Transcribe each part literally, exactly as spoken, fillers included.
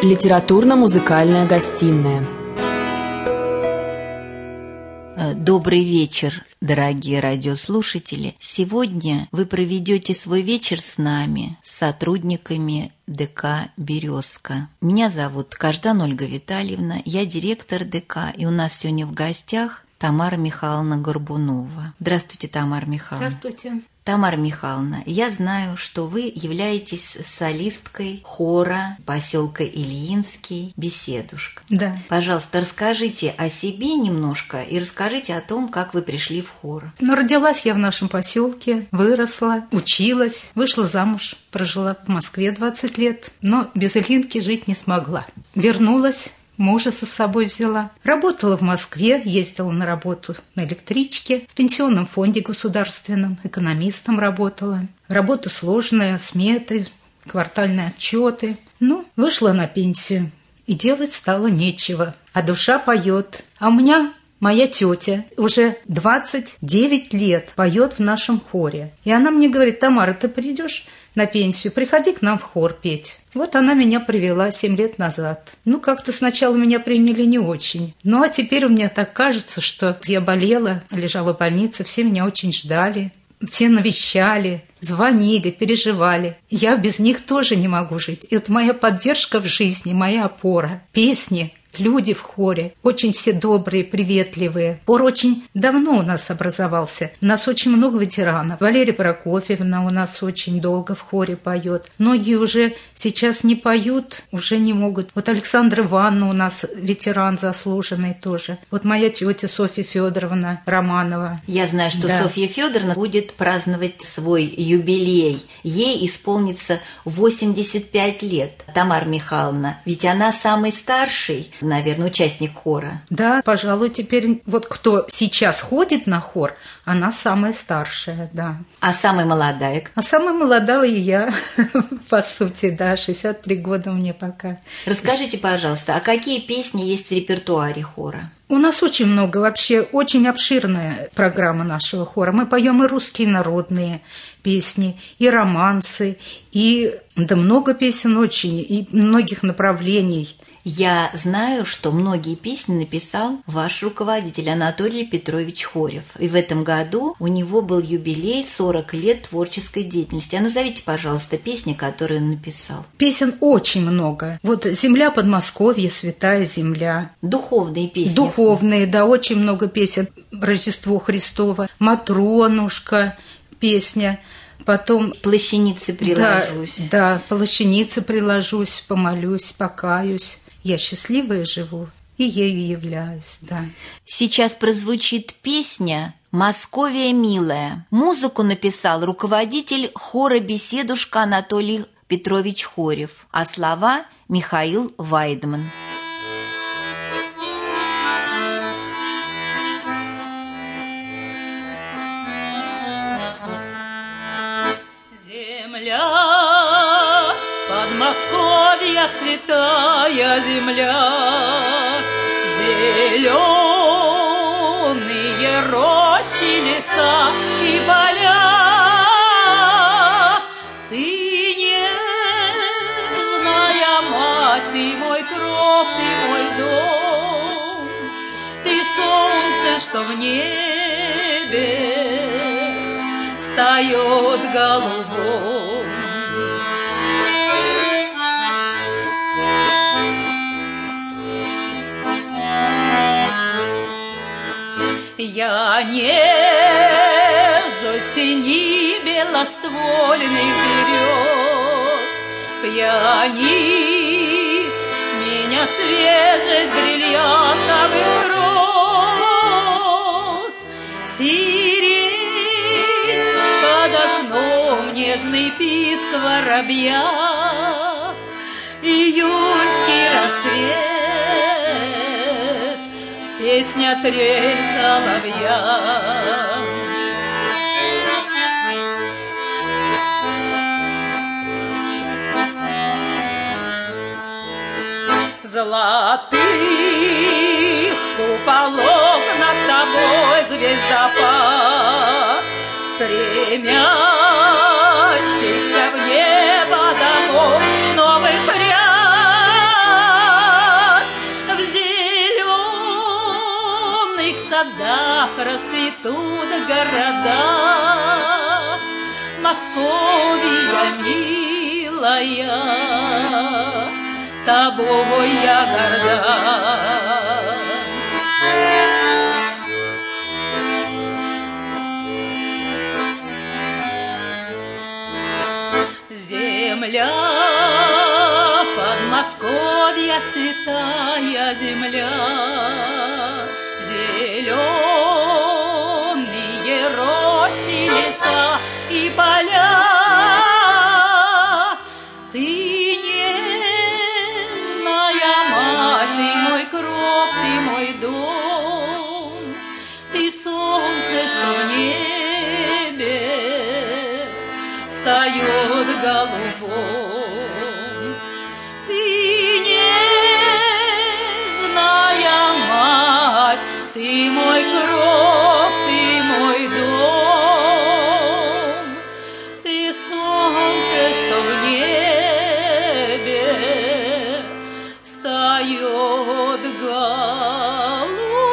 Литературно-музыкальная гостиная. Добрый вечер, дорогие радиослушатели. Сегодня вы проведете свой вечер с нами, с сотрудниками ДК «Березка». Меня зовут Каждан Ольга Витальевна, я директор ДК, и у нас сегодня в гостях Тамара Михайловна Горбунова. Здравствуйте, Тамара Михайловна. Здравствуйте. Тамара Михайловна, я знаю, что вы являетесь солисткой хора поселка Ильинский «Беседушка». Да. Пожалуйста, расскажите о себе немножко и расскажите о том, как вы пришли в хор. Ну, родилась я в нашем поселке, выросла, училась, вышла замуж, прожила в Москве двадцать лет, но без Ильинки жить не смогла. Вернулась. Мужа со собой взяла. Работала в Москве, ездила на работу на электричке, в пенсионном фонде государственном, экономистом работала. Работа сложная, сметы, квартальные отчеты. Ну, вышла на пенсию, и делать стало нечего. А душа поет. А у меня моя тетя уже двадцать девять лет поет в нашем хоре. И она мне говорит: Тамара, ты придешь на пенсию, приходи к нам в хор петь. Вот она меня привела семь лет назад. Ну, как-то сначала меня приняли не очень. Ну, а теперь у меня так кажется, что я болела, лежала в больнице, все меня очень ждали, все навещали, звонили, переживали. Я без них тоже не могу жить. Это моя поддержка в жизни, моя опора. Песни, люди в хоре, очень все добрые, приветливые. Хор очень давно у нас образовался. У нас очень много ветеранов. Валерия Прокофьевна у нас очень долго в хоре поет. Многие уже сейчас не поют, уже не могут. Вот Александра Ивановна у нас ветеран заслуженный тоже. Вот моя тетя Софья Федоровна Романова. Я знаю, что да. Софья Федоровна будет праздновать свой юбилей. Ей исполнится восемьдесят пять лет. Тамара Михайловна, ведь она самый старший, наверное, участник хора. Да, пожалуй, теперь вот кто сейчас ходит на хор, она самая старшая, да. А самая молодая? А самая молодая я, по сути, да, шестьдесят три года мне пока. Расскажите, пожалуйста, а какие песни есть в репертуаре хора? У нас очень много, вообще очень обширная программа нашего хора. Мы поем и русские народные песни, и романсы, и да много песен очень, и многих направлений. Я знаю, что многие песни написал ваш руководитель Анатолий Петрович Хорев. И в этом году у него был юбилей сорок лет творческой деятельности. А назовите, пожалуйста, песни, которые он написал. Песен очень много. Вот «Земля Подмосковья», «Святая земля». Духовные песни. Духовные, да, очень много песен. «Рождество Христово», «Матронушка» песня. Потом «Плащанице приложусь». Да, да, «Плащанице приложусь», «Помолюсь», «Покаюсь». Я счастливая живу и ею являюсь, да. Сейчас прозвучит песня «Московия милая». Музыку написал руководитель хора «Беседушка» Анатолий Петрович Хорев, а слова Михаил Вайдман. Подмосковья, святая земля, зеленые рощи, леса и поля. Ты нежная мать, ты мой кров, ты мой дом, ты солнце, что в небе встает голубом. Я нежусь в тени белоствольных берез, пьяни меня свежесть бриллиантовых роз. Сирень под окном, нежный писк воробья, июньский рассвет, песня трель соловья. Золотых куполов над тобой звездопад, стремящихся в небо домов новых ряд. растут города. Московия милая, тобой я горда. Земля Подмосковья, святая земля, зеленые рощи, леса и поля. Ты нежная мать, ты мой кров, ты мой дом, ты солнце, что в небе встает голубом. Ты нежная мать, ты мой кров, ты мой дом, ты солнце, что в небе встает голубом.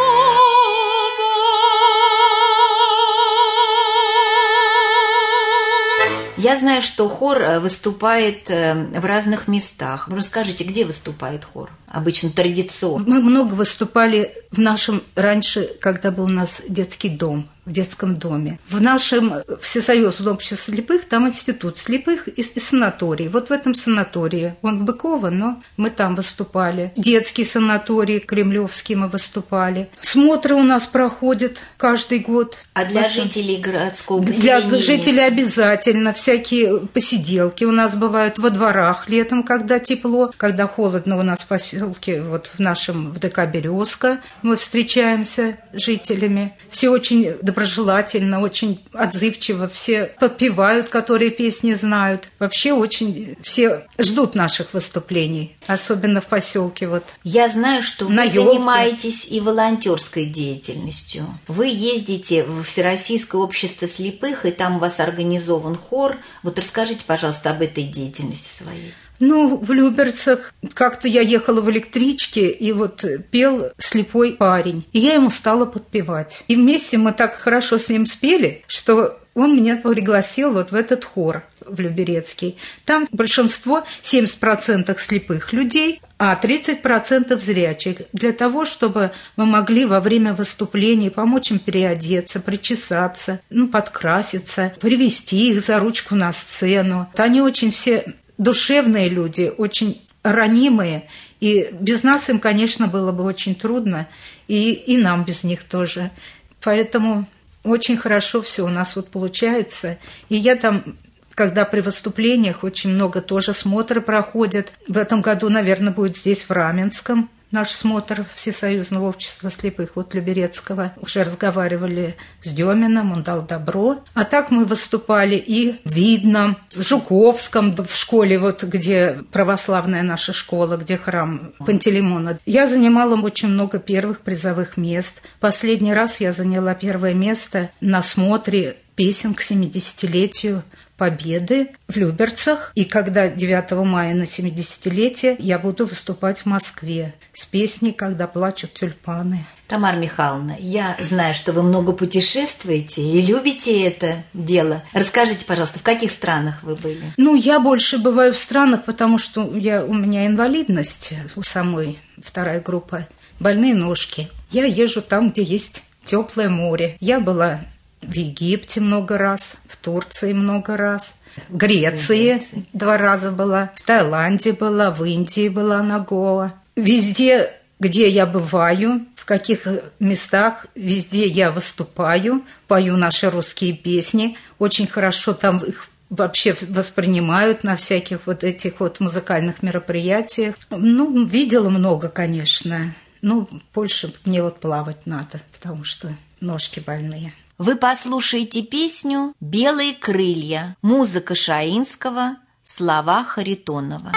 Я знаю, что хор выступает в разных местах. Расскажите, где выступает хор? Обычно традиционно. Мы много выступали в нашем раньше, когда был у нас детский дом, в детском доме. В нашем Всесоюзном обществе слепых там институт слепых и, и санаторий. Вот в этом санатории. Он в Быково, но мы там выступали. Детский санаторий Кремлевский мы выступали. Смотры у нас проходят каждый год. А для этом... жителей городского поселения? Для жителей обязательно. Всякие посиделки у нас бывают во дворах летом, когда тепло, когда холодно у нас в поселке. Вот в нашем в ДК «Березка» мы встречаемся с жителями. Все очень доброжелательно, очень отзывчиво, все подпевают, которые песни знают. Вообще очень все ждут наших выступлений, особенно в поселке. Вот. Я знаю, что вы елке. занимаетесь и волонтерской деятельностью. Вы ездите в Всероссийское общество слепых, и там у вас организован хор. Вот расскажите, пожалуйста, об этой деятельности своей. Ну, в Люберцах как-то я ехала в электричке, и вот пел слепой парень. И я ему стала подпевать. И вместе мы так хорошо с ним спели, что он меня пригласил вот в этот хор в Люберецкий. Там большинство, семьдесят процентов слепых людей, а тридцать процентов зрячих. Для того, чтобы мы могли во время выступлений помочь им переодеться, причесаться, ну, подкраситься, привести их за ручку на сцену. Они очень все... душевные люди, очень ранимые, и без нас им, конечно, было бы очень трудно, и, и нам без них тоже. Поэтому очень хорошо все у нас вот получается. И я там, когда при выступлениях, очень много тоже смотры проходят. В этом году, наверное, будет здесь, в Раменском, наш смотр Всесоюзного общества слепых, вот Люберецкого. Уже разговаривали с Деминым, он дал добро. А так мы выступали и в Видном, в Жуковском, в школе, вот где православная наша школа, где храм Пантелеймона. Я занимала очень много первых призовых мест. Последний раз я заняла первое место на смотре песен к семидесятилетию Победы в Люберцах. И когда девятого мая на семидесятилетие я буду выступать в Москве с песней «Когда плачут тюльпаны». Тамара Михайловна, я знаю, что вы много путешествуете и любите это дело. Расскажите, пожалуйста, в каких странах вы были? Ну, я больше бываю в странах, потому что я, у меня инвалидность у самой, вторая группа, больные ножки. Я езжу там, где есть теплое море. Я была в Египте много раз, в Турции много раз, в Греции, в Греции два раза была, в Таиланде была, в Индии была на Гоа. Везде, где я бываю, в каких местах, везде я выступаю, пою наши русские песни. Очень хорошо там их вообще воспринимают на всяких вот этих вот музыкальных мероприятиях. Ну, видела много, конечно. Ну, больше мне вот плавать надо, потому что ножки больные. Вы послушаете песню «Белые крылья», музыка Шаинского, слова Харитонова.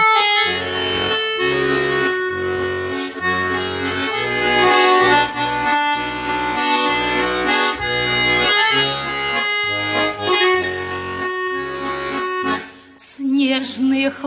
Снежные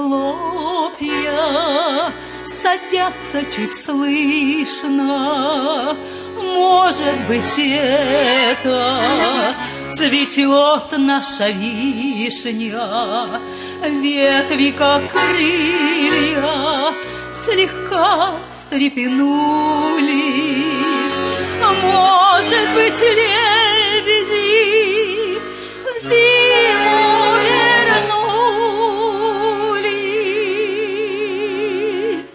хлопья садятся чуть слышно в Может быть, это цветет наша вишня, ветви, как крылья, слегка встрепенулись. Может быть, лебеди в зиму вернулись.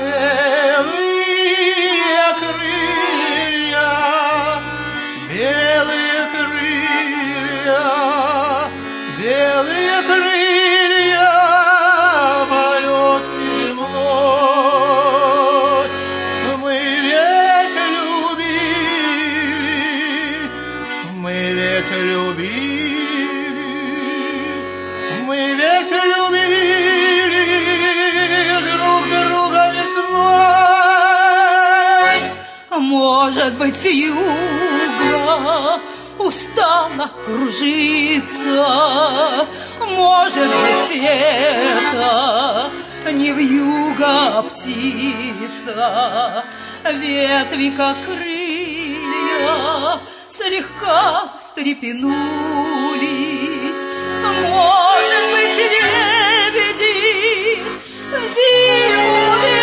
Белые крылья, белые крылья, белые крылья, полет земной. Мы ведь любили, мы ведь любили, мы ведь любили друг друга весной. Может быть, юга устала кружиться, может быть, это не вьюга, а птица, ветви, как крылья, слегка встрепенулись. Может быть, лебеди в зиму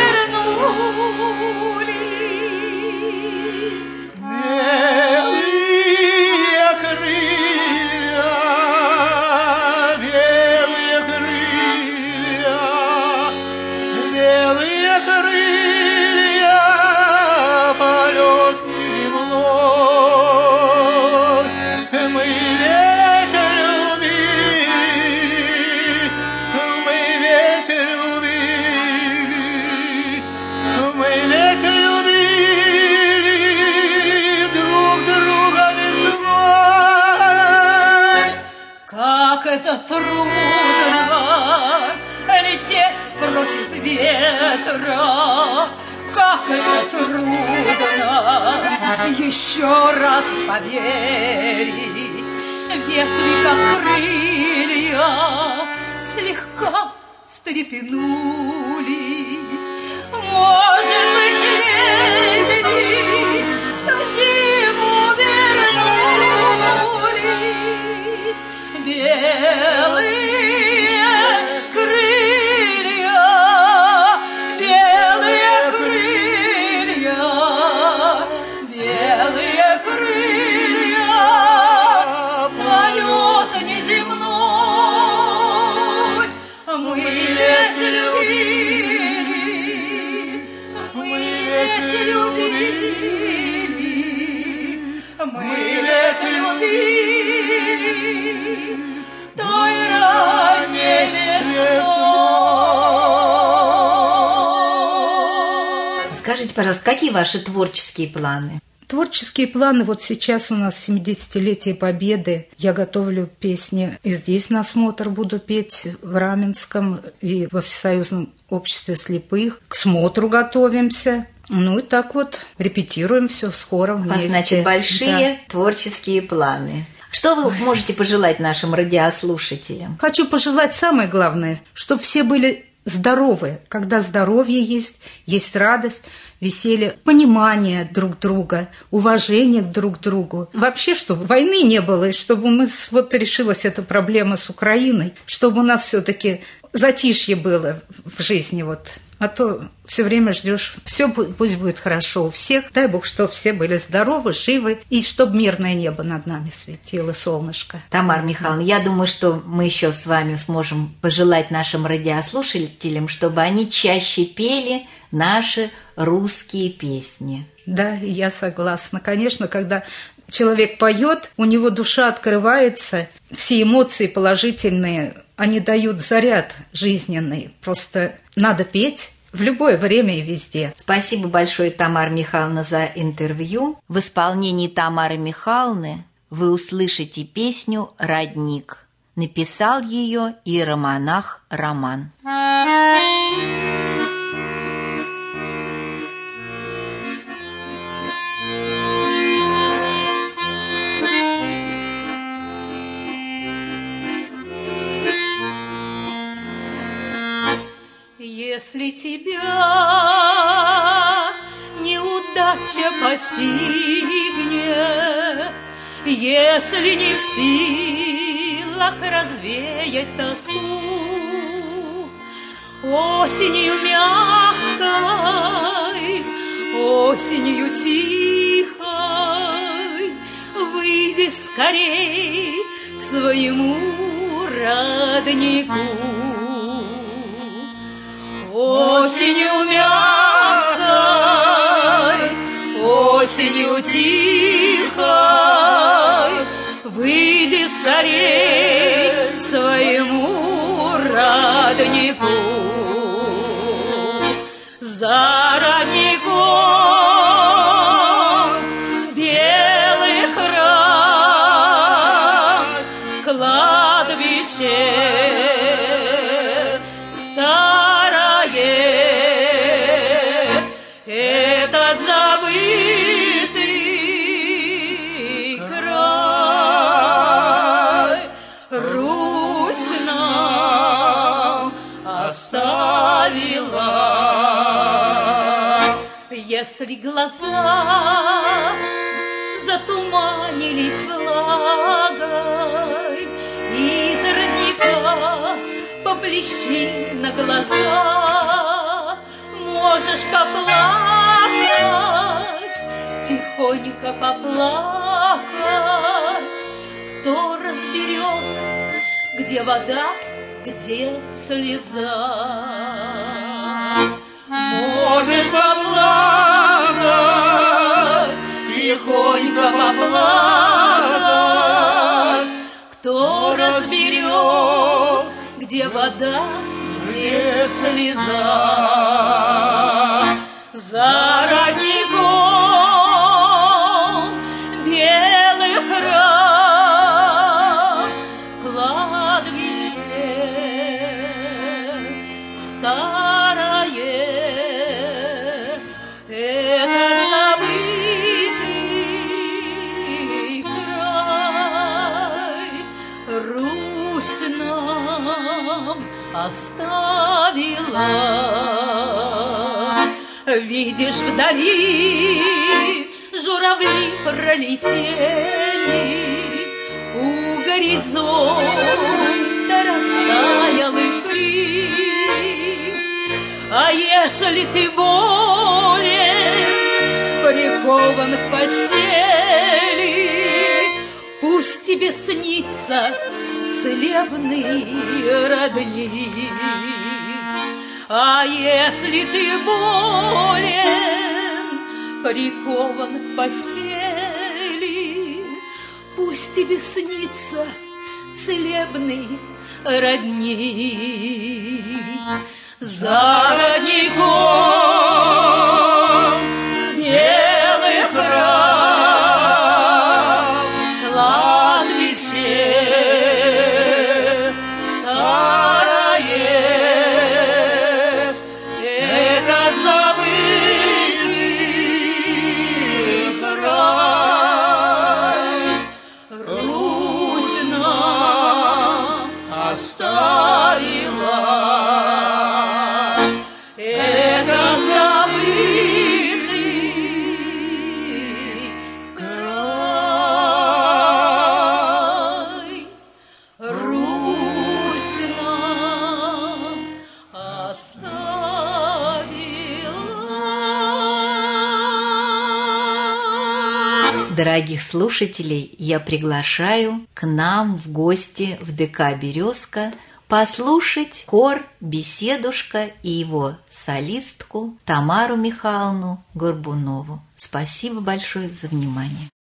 вернулись. Белые крылья, белые крылья, белые крылья, полет земной. Мы ведь любили, мы ведь любили, мы ведь любили друг друга весной. Как это трудно лететь против ветра, как это трудно еще раз поверить. Ветви, как крылья, слегка встрепенулись. Может быть, лебеди в зиму вернулись. Белые крылья, белые крылья, белые крылья, полет неземной. Мы ведь любили, мы ведь любили, мы ведь любили той ранней весной. Скажите, пожалуйста, какие ваши творческие планы? Творческие планы. Вот сейчас у нас семидесятилетие Победы. Я готовлю песни. И здесь на смотр буду петь в Раменском и во Всесоюзном обществе слепых. К смотру готовимся. Ну и так вот репетируем все с хором вместе. У вас, значит, большие Да. творческие планы. Что вы можете пожелать нашим радиослушателям? Хочу пожелать самое главное, чтобы все были здоровы. Когда здоровье есть, есть радость, веселье, понимание друг друга, уважение друг к другу. Вообще, чтобы войны не было, и чтобы мы вот решилась эта проблема с Украиной, чтобы у нас все-таки затишье было в жизни вот. А то все время ждешь, все пусть будет хорошо у всех. Дай Бог, чтобы все были здоровы, живы, и чтобы мирное небо над нами светило, солнышко. Тамара Михайловна, я думаю, что мы еще с вами сможем пожелать нашим радиослушателям, чтобы они чаще пели наши русские песни. Да, я согласна. Конечно, когда человек поет, у него душа открывается, все эмоции положительные, они дают заряд жизненный. Просто надо петь в любое время и везде. Спасибо большое, Тамара Михайловна, за интервью. В исполнении Тамары Михайловны вы услышите песню «Родник». Написал ее иеромонах Роман. Если тебя не удастся удача постигнет, если не в силах развеять тоску. Осенью мягкой, осенью тихой, выйди скорей к своему роднику. Осенью мягкой, осенью тихой, выйди скорей к своему роднику. За родником белый храм, кладбище старое, этот забытый край Русь нам оставила. Если глаза затуманились влагой, из родника поблещи на глаза, можешь поплакать, тихонько поплакать. Кто разберет, где вода, где слеза? Можешь поплакать, тихонько поплакать. Кто разберет, где вода, где слеза? За родником белый храм, кладбище старое, этот забытый край Русь нам оставила. Видишь, вдали журавли пролетели, у горизонта растаял их крик. А если ты болен, прикован к постели, пусть тебе снится целебный родник. А если ты болен, прикован к постели, пусть тебе снится целебный родник. За родником белый храм, кладбище старое, этот забытый край Русь нам оставила. Этот забытый край Русь нам оставила. Дорогих слушателей, я приглашаю к нам в гости в ДК «Березка» послушать хор «Беседушка» и его солистку Тамару Михайловну Горбунову. Спасибо большое за внимание.